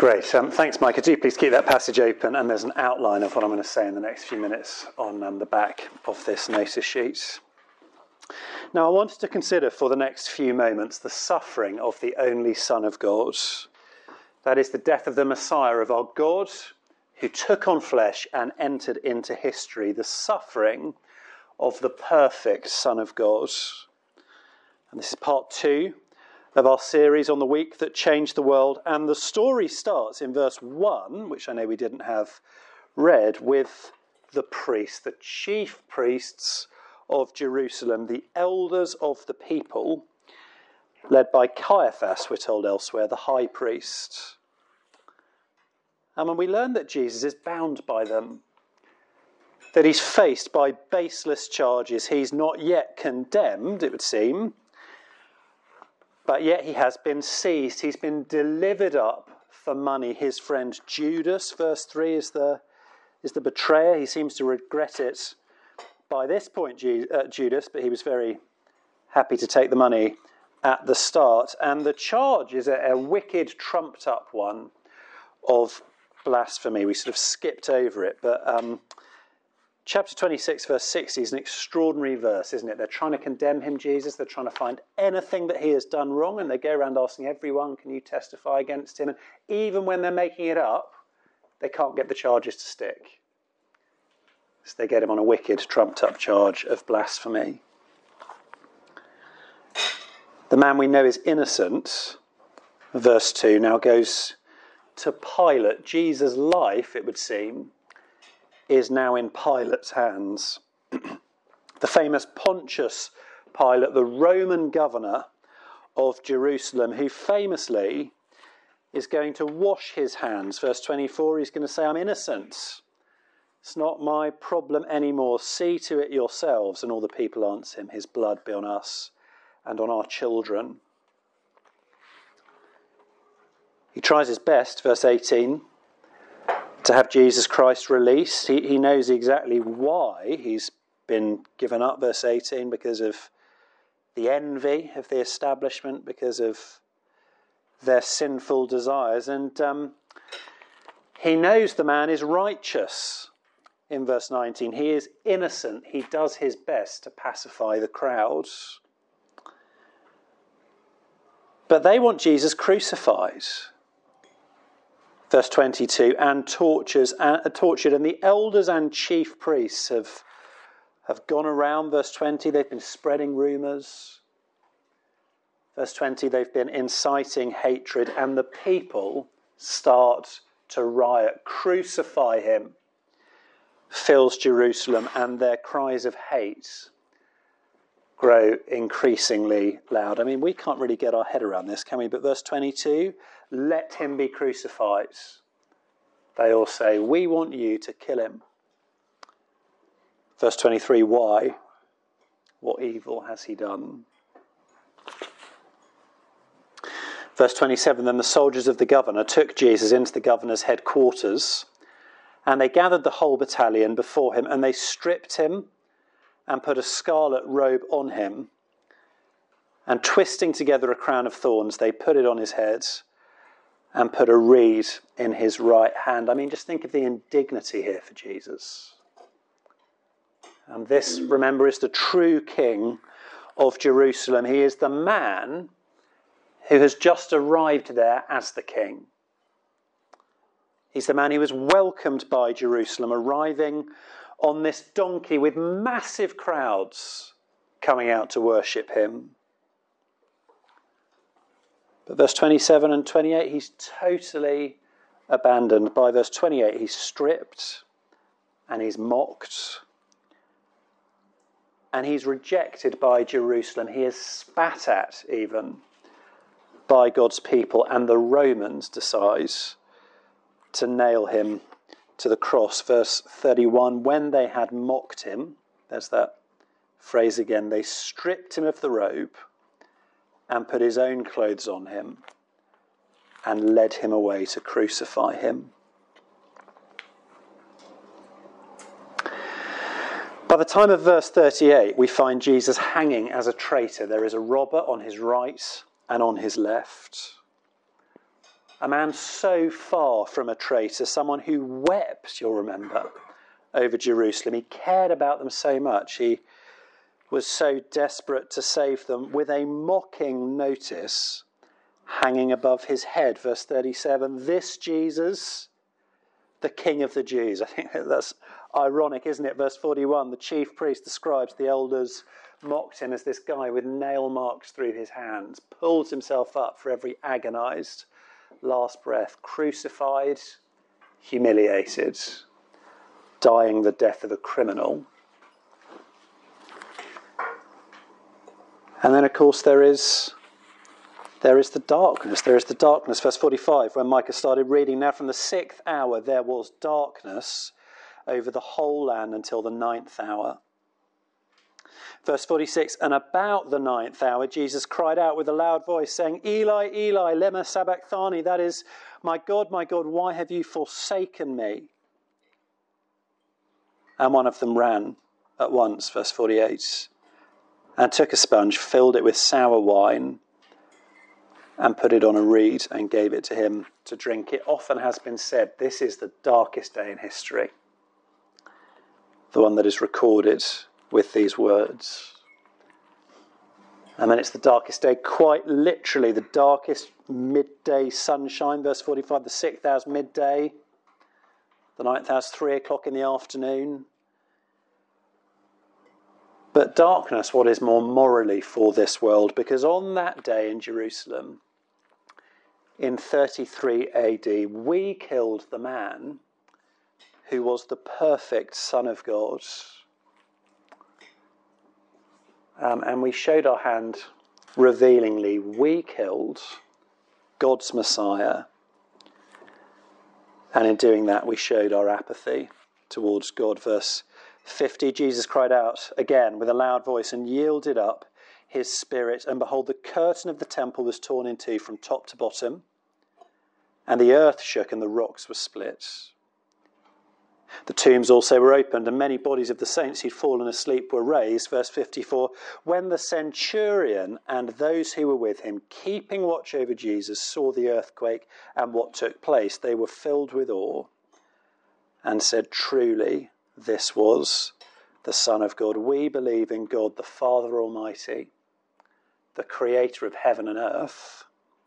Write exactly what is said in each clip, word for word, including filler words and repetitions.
Great. Um, thanks, Micah. Do please keep that passage open, and there's an outline of what I'm going to say in the next few minutes on um, the back of this notice sheet. Now, I wanted to consider for the next few moments the suffering of the only Son of God. That is the death of the Messiah of our God, who took on flesh and entered into history, the suffering of the perfect Son of God. And this is part two of our series on the week that changed the world. And the story starts in verse one, which I know we didn't have read, with the priests, the chief priests of Jerusalem, the elders of the people, led by Caiaphas, we're told elsewhere, the high priest. And when we learn that Jesus is bound by them, that he's faced by baseless charges, he's not yet condemned, it would seem, but yet he has been seized, he's been delivered up for money. His friend Judas, verse three, is the, is the betrayer. He seems to regret it by this point, Judas, but he was very happy to take the money at the start. And the charge is a, a wicked, trumped-up one of blasphemy. We sort of skipped over it, but um, chapter twenty-six, verse sixty is an extraordinary verse, isn't it? They're trying to condemn him, Jesus. They're trying to find anything that he has done wrong, and they go around asking everyone, can you testify against him? And even when they're making it up, they can't get the charges to stick. So they get him on a wicked, trumped-up charge of blasphemy. The man we know is innocent, verse two, now goes to Pilate. Jesus' life, it would seem, is now in Pilate's hands. The famous Pontius Pilate, the Roman governor of Jerusalem, who famously is going to wash his hands. Verse twenty-four, he's going to say, I'm innocent. It's not my problem anymore. See to it yourselves. And all the people answer him, his blood be on us and on our children. He tries his best, verse eighteen, to have Jesus Christ released. He, he knows exactly why he's been given up, verse eighteen, because of the envy of the establishment, because of their sinful desires. And um, he knows the man is righteous. In verse nineteen, he is innocent. He does his best to pacify the crowds. But they want Jesus crucified. Verse twenty-two, and tortures, uh, tortured, and the elders and chief priests have, have gone around. Verse twenty, they've been spreading rumours. Verse twenty, they've been inciting hatred, and the people start to riot. Crucify him fills Jerusalem, and their cries of hate grow increasingly loud. I mean, we can't really get our head around this, can we? But verse twenty-two, let him be crucified. They all say, we want you to kill him. Verse twenty-three, why? What evil has he done? Verse twenty-seven, then the soldiers of the governor took Jesus into the governor's headquarters, and they gathered the whole battalion before him, and they stripped him and put a scarlet robe on him, and twisting together a crown of thorns, they put it on his head and put a reed in his right hand. I mean, just think of the indignity here for Jesus. And this, remember, is the true king of Jerusalem. He is the man who has just arrived there as the king. He's the man who was welcomed by Jerusalem, arriving on this donkey with massive crowds coming out to worship him. But verse twenty-seven and twenty-eight, he's totally abandoned. By verse twenty-eight, he's stripped and he's mocked. And he's rejected by Jerusalem. He is spat at even by God's people. And the Romans decide to nail him to the cross. Verse thirty-one, when they had mocked him, there's that phrase again, they stripped him of the robe and put his own clothes on him and led him away to crucify him. By the time of verse thirty-eight, we find Jesus hanging as a traitor. There is a robber on his right and on his left. A man so far from a traitor, someone who wept, you'll remember, over Jerusalem. He cared about them so much. He was so desperate to save them, with a mocking notice hanging above his head. Verse thirty-seven, this Jesus, the King of the Jews. I think that's ironic, isn't it? Verse forty-one, the chief priests, the scribes, the elders mocked him as this guy with nail marks through his hands pulls himself up for every agonised last breath, crucified, humiliated, dying the death of a criminal. And then, of course, there is there is the darkness. There is the darkness. Verse forty-five, when Micah started reading, now from the sixth hour there was darkness over the whole land until the ninth hour. Verse forty-six, and about the ninth hour, Jesus cried out with a loud voice, saying, Eli, Eli, lema sabachthani, that is, my God, my God, why have you forsaken me? And one of them ran at once, verse forty-eight, and took a sponge, filled it with sour wine, and put it on a reed and gave it to him to drink. It often has been said this is the darkest day in history, the one that is recorded with these words. And then it's the darkest day, quite literally the darkest midday sunshine. Verse forty-five, the sixth hour's midday, the ninth hour's three o'clock in the afternoon. But darkness, what is more morally for this world? Because on that day in Jerusalem, in thirty-three A D, we killed the man who was the perfect Son of God. Um, and we showed our hand revealingly. We killed God's Messiah. And in doing that, we showed our apathy towards God. Verse fifty, Jesus cried out again with a loud voice and yielded up his spirit. And behold, the curtain of the temple was torn in two from top to bottom. And the earth shook and the rocks were split. The tombs also were opened, and many bodies of the saints who'd fallen asleep were raised. Verse fifty-four, when the centurion and those who were with him, keeping watch over Jesus, saw the earthquake and what took place, they were filled with awe and said, truly, this was the Son of God. We believe in God, the Father Almighty, the creator of heaven and earth.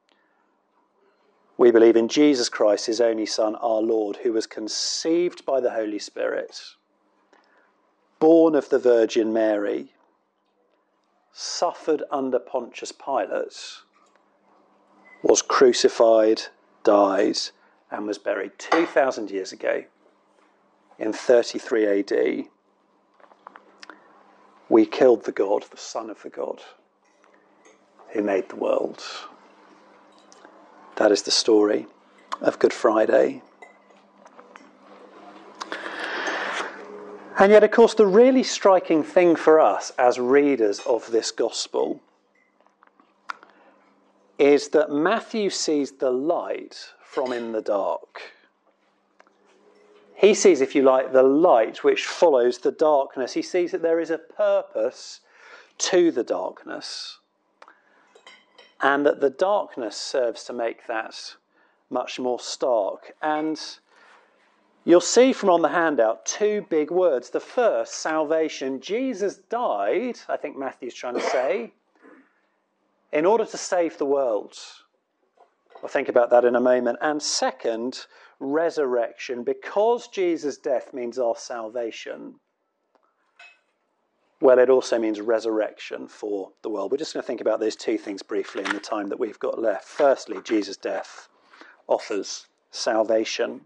We believe in Jesus Christ, his only Son, our Lord, who was conceived by the Holy Spirit, born of the Virgin Mary, suffered under Pontius Pilate, was crucified, died, and was buried two thousand years ago in thirty-three A D. We killed the God, the Son of the God, who made the world. That is the story of Good Friday. And yet, of course, the really striking thing for us as readers of this gospel is that Matthew sees the light from in the dark. He sees, if you like, the light which follows the darkness. He sees that there is a purpose to the darkness, and that the darkness serves to make that much more stark. And you'll see from on the handout two big words. The first, salvation. Jesus died, I think Matthew's trying to say, in order to save the world. We'll think about that in a moment. And second, resurrection. Because Jesus' death means our salvation, well, it also means resurrection for the world. We're just going to think about those two things briefly in the time that we've got left. Firstly, Jesus' death offers salvation.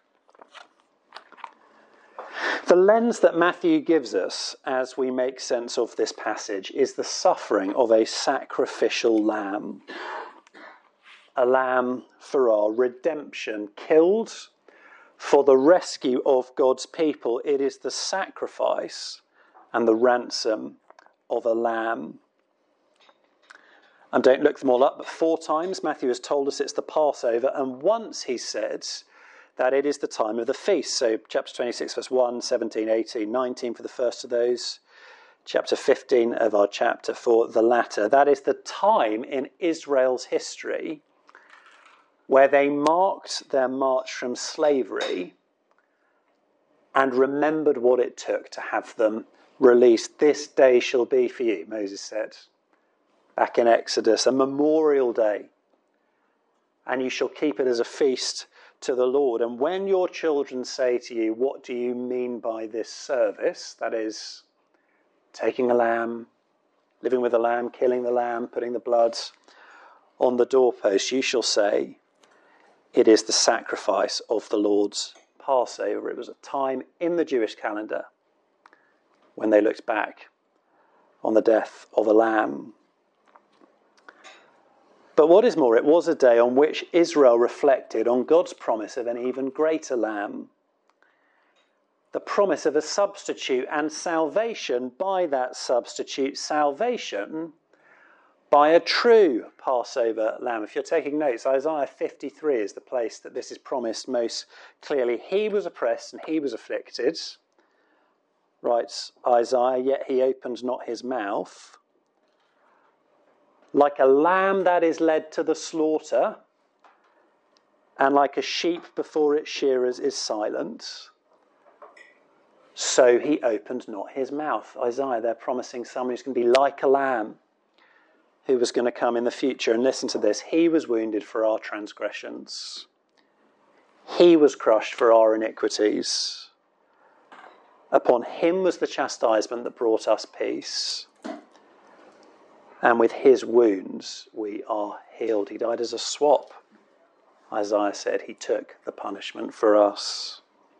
The lens that Matthew gives us as we make sense of this passage is the suffering of a sacrificial lamb. A lamb for our redemption, killed for the rescue of God's people. It is the sacrifice and the ransom of a lamb. And don't look them all up, but four times Matthew has told us it's the Passover, and once he said that it is the time of the feast. So chapter twenty-six, verse one, seventeen, eighteen, nineteen for the first of those. Chapter fifteen of our chapter for the latter. That is the time in Israel's history where they marked their march from slavery and remembered what it took to have them released. This day shall be for you, Moses said, back in Exodus, a memorial day. And you shall keep it as a feast to the Lord. And when your children say to you, what do you mean by this service? That is, taking a lamb, living with a lamb, killing the lamb, putting the blood on the doorpost, you shall say, it is the sacrifice of the Lord's Passover. It was a time in the Jewish calendar when they looked back on the death of a lamb. But what is more, it was a day on which Israel reflected on God's promise of an even greater lamb. The promise of a substitute and salvation by that substitute, salvation by a true Passover lamb. If you're taking notes, Isaiah fifty-three is the place that this is promised most clearly. He was oppressed and he was afflicted, writes Isaiah, yet he opened not his mouth. Like a lamb that is led to the slaughter, and like a sheep before its shearers is silent, so he opened not his mouth. Isaiah, they're promising someone who's going to be like a lamb, who was going to come in the future. And listen to this, he was wounded for our transgressions. He was crushed for our iniquities. Upon him was the chastisement that brought us peace. And with his wounds we are healed. He died as a swap. Isaiah said he took the punishment for us.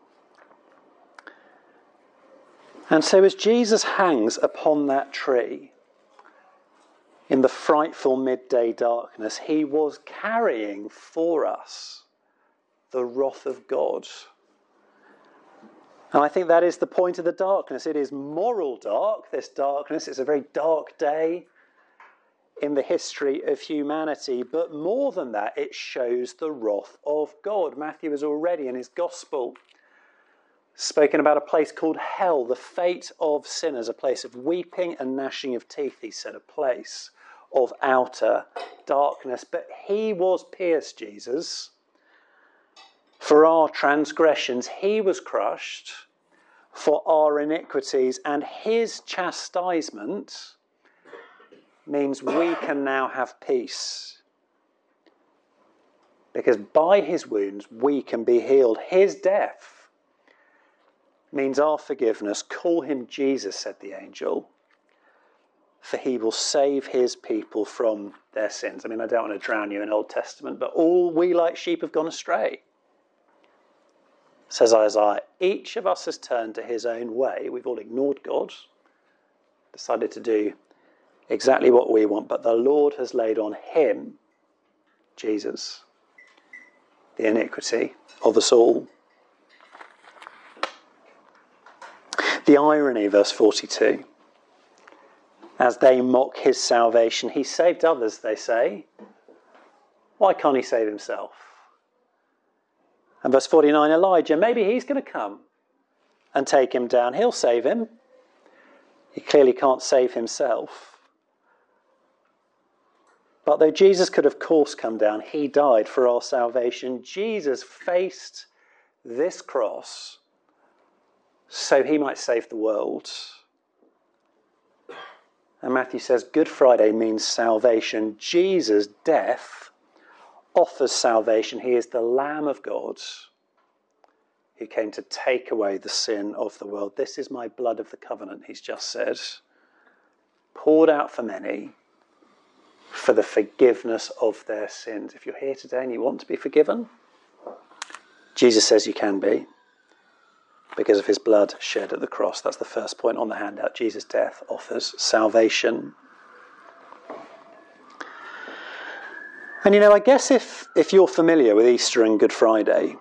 And so as Jesus hangs upon that tree in the frightful midday darkness, he was carrying for us the wrath of God. And I think that is the point of the darkness. It is moral dark, this darkness. It's a very dark day in the history of humanity. But more than that, it shows the wrath of God. Matthew has already in his gospel spoken about a place called hell, the fate of sinners, a place of weeping and gnashing of teeth, he said, a place of outer darkness. But he was pierced, Jesus, for our transgressions. He was crushed for our iniquities, and his chastisement means we can now have peace. Because by his wounds we can be healed. His death means our forgiveness. Call him Jesus, said the angel, for he will save his people from their sins. I mean, I don't want to drown you in Old Testament, but all we like sheep have gone astray. Says Isaiah, each of us has turned to his own way. We've all ignored God, decided to do exactly what we want, but the Lord has laid on him, Jesus, the iniquity of us all. The irony, verse forty-two, as they mock his salvation, he saved others, they say. Why can't he save himself? And verse forty-nine, Elijah, maybe he's going to come and take him down. He'll save him. He clearly can't save himself. But though Jesus could of course come down, he died for our salvation. Jesus faced this cross so he might save the world. And Matthew says Good Friday means salvation. Jesus' death offers salvation. He is the Lamb of God who came to take away the sin of the world. This is my blood of the covenant, he's just said, poured out for many for the forgiveness of their sins. If you're here today and you want to be forgiven, Jesus says you can be, because of his blood shed at the cross. That's the first point on the handout. Jesus' death offers salvation. And you know, I guess if, if you're familiar with Easter and Good Friday,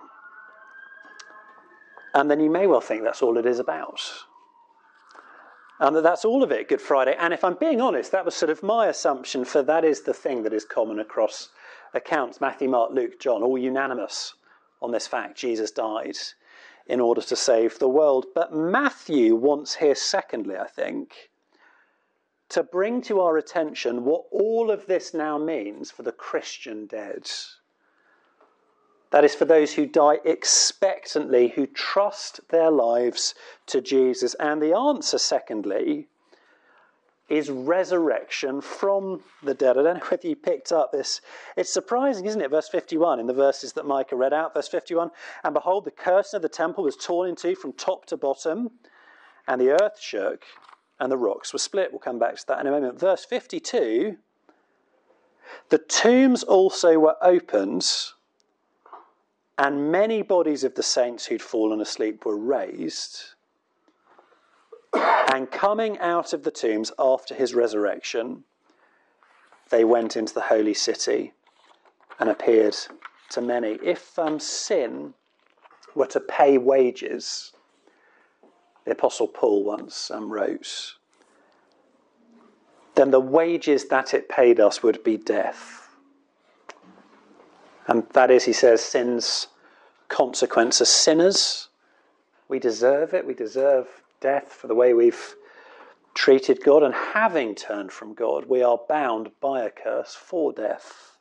and then you may well think that's all it is about. And that that's all of it, Good Friday. And if I'm being honest, that was sort of my assumption, for that is the thing that is common across accounts. Matthew, Mark, Luke, John, all unanimous on this fact. Jesus died in order to save the world. But Matthew wants here, secondly, I think, to bring to our attention what all of this now means for the Christian dead. That is for those who die expectantly, who trust their lives to Jesus. And the answer, secondly, is resurrection from the dead. I don't know whether you picked up this. It's surprising, isn't it? Verse fifty-one, in the verses that Micah read out, verse fifty-one, and behold, the curtain of the temple was torn in two from top to bottom, and the earth shook, and the rocks were split. We'll come back to that in a moment. Verse fifty-two, the tombs also were opened, and many bodies of the saints who'd fallen asleep were raised. And coming out of the tombs after his resurrection, they went into the holy city and appeared to many. If um, sin were to pay wages, the Apostle Paul once um, wrote, then the wages that it paid us would be death. And that is, he says, sin's consequence. As sinners, we deserve it. We deserve death for the way we've treated God. And having turned from God, we are bound by a curse for death.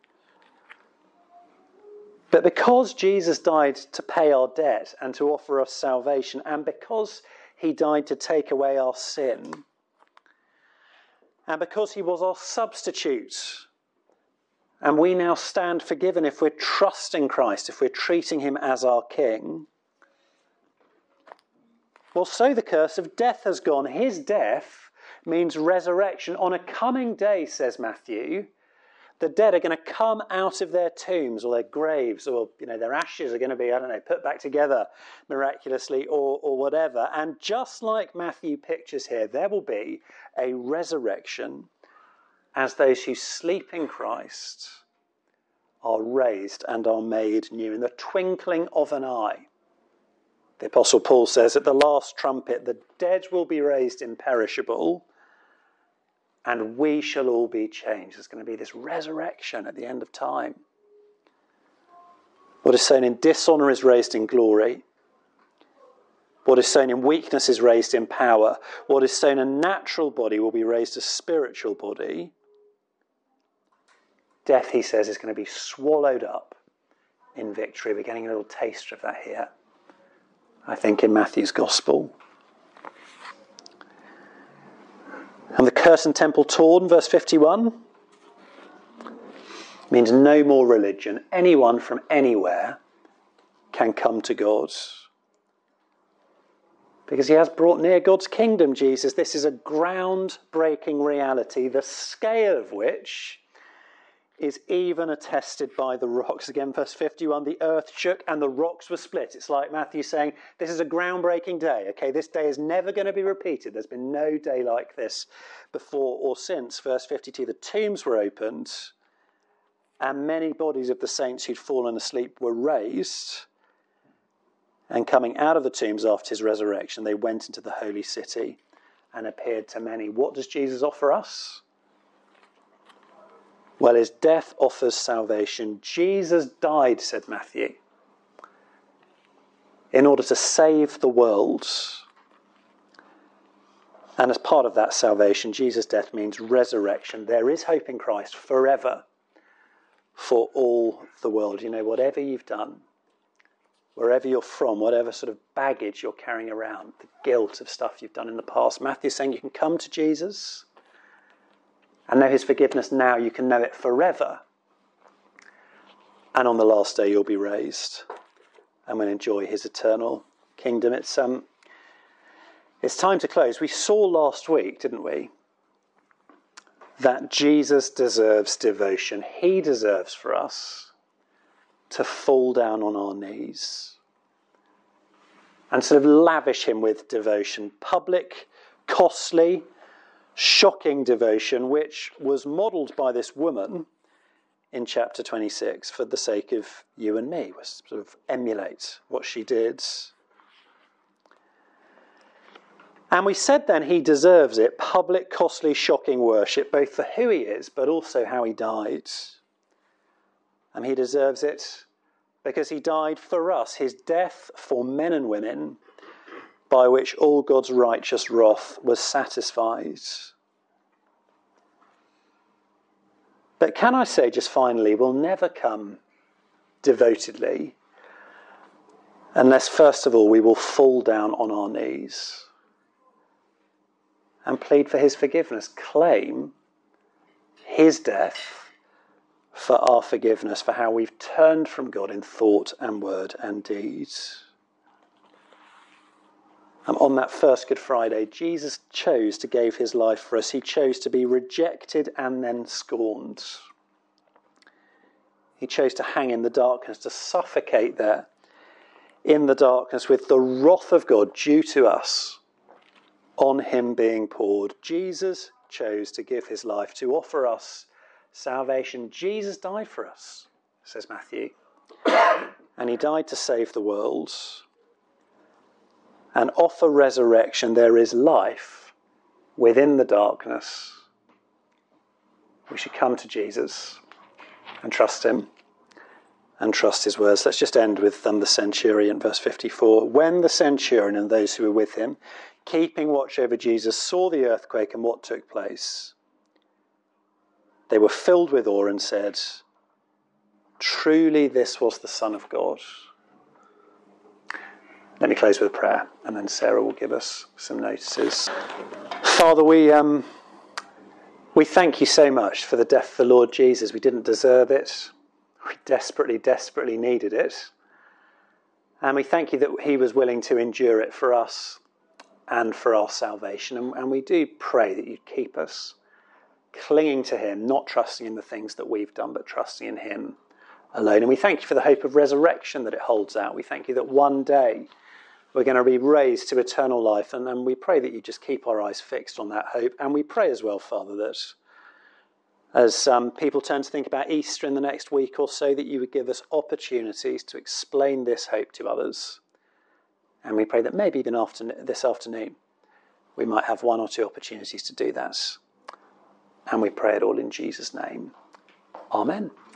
But because Jesus died to pay our debt and to offer us salvation, and because he died to take away our sin, and because he was our substitute, and we now stand forgiven if we're trusting Christ, if we're treating him as our King, well, so the curse of death has gone. His death means resurrection. On a coming day, says Matthew, the dead are going to come out of their tombs or their graves, or you know, their ashes are going to be, I don't know, put back together miraculously or, or whatever. And just like Matthew pictures here, there will be a resurrection as those who sleep in Christ are raised and are made new in the twinkling of an eye. The Apostle Paul says, at the last trumpet, the dead will be raised imperishable, and we shall all be changed. There's going to be this resurrection at the end of time. What is sown in dishonour is raised in glory. What is sown in weakness is raised in power. What is sown a natural body will be raised a spiritual body. Death, he says, is going to be swallowed up in victory. We're getting a little taster of that here, I think, in Matthew's Gospel. And the curtain temple torn, verse fifty-one, means no more religion. Anyone from anywhere can come to God, because he has brought near God's kingdom, Jesus. This is a groundbreaking reality, the scale of which is even attested by the rocks. Again, verse fifty-one, the earth shook and the rocks were split. It's like Matthew saying, this is a groundbreaking day. Okay, this day is never going to be repeated. There's been no day like this before or since. Verse fifty-two, the tombs were opened and many bodies of the saints who'd fallen asleep were raised. And coming out of the tombs after his resurrection, they went into the holy city and appeared to many. What does Jesus offer us? Well, his death offers salvation. Jesus died, said Matthew, in order to save the world. And as part of that salvation, Jesus' death means resurrection. There is hope in Christ forever for all the world. You know, whatever you've done, wherever you're from, whatever sort of baggage you're carrying around, the guilt of stuff you've done in the past, Matthew's saying you can come to Jesus and know his forgiveness now. You can know it forever. And on the last day you'll be raised and will enjoy his eternal kingdom. It's um, it's time to close. We saw last week, didn't we, that Jesus deserves devotion. He deserves for us to fall down on our knees and sort of lavish him with devotion. Public, costly, shocking devotion, which was modelled by this woman in chapter twenty-six for the sake of you and me. We sort of emulate what she did. And we said then he deserves it, public, costly, shocking worship, both for who he is, but also how he died. And he deserves it because he died for us, his death for men and women, by which all God's righteous wrath was satisfied. But can I say just finally, we'll never come devotedly unless, first of all, we will fall down on our knees and plead for his forgiveness, claim his death for our forgiveness, for how we've turned from God in thought and word and deed. And on that first Good Friday, Jesus chose to give his life for us. He chose to be rejected and then scorned. He chose to hang in the darkness, to suffocate there in the darkness with the wrath of God due to us on him being poured. Jesus chose to give his life to offer us salvation. Jesus died for us, says Matthew, and he died to save the world. And offer resurrection, there is life within the darkness. We should come to Jesus and trust him and trust his words. Let's just end with um, the centurion, verse fifty-four. When the centurion and those who were with him, keeping watch over Jesus, saw the earthquake and what took place, they were filled with awe and said, truly this was the Son of God. Let me close with a prayer, and then Sarah will give us some notices. Father, we um, we thank you so much for the death of the Lord Jesus. We didn't deserve it. We desperately, desperately needed it. And we thank you that he was willing to endure it for us and for our salvation. And, and we do pray that you'd keep us clinging to him, not trusting in the things that we've done, but trusting in him alone. And we thank you for the hope of resurrection that it holds out. We thank you that one day we're going to be raised to eternal life, and, and we pray that you just keep our eyes fixed on that hope. And we pray as well, Father, that as um, people turn to think about Easter in the next week or so, that you would give us opportunities to explain this hope to others. And we pray that maybe even after this afternoon we might have one or two opportunities to do that. And we pray it all in Jesus' name. Amen.